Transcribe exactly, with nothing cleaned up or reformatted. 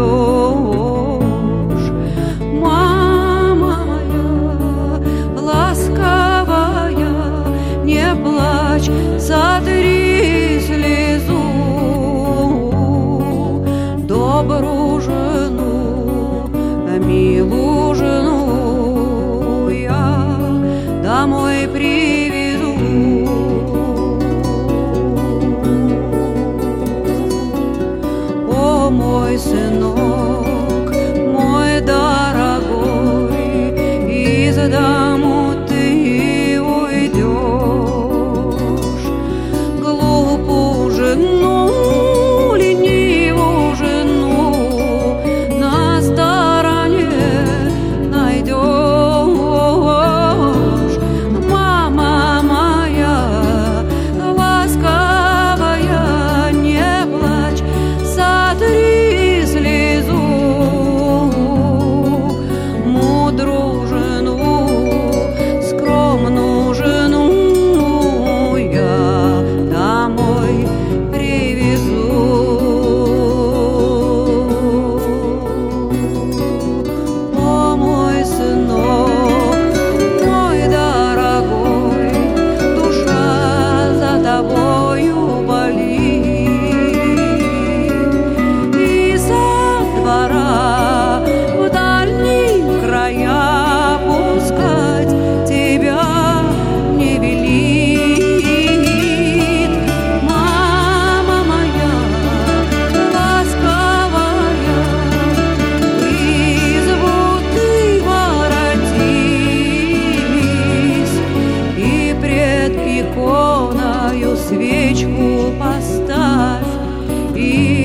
Мама моя ласковая, не плачь, сотри слезу. Добрую жену, милую жену я домой привезу. О, мой сынок, мой дорогой, из дому ты уйдешь. Глупую жену, ленивую жену на стороне найдешь. Мама моя ласковая, не плачь, сотри слезу. Мудрую жену, скромную жену я домой привезу. О, мой сынок, мой дорогой, душа за тобою болит. Из-за двора в дальние края пускать тебя не велит. Мама моя ласковая, в избу ты воротись и пред иконою свечку поставь, и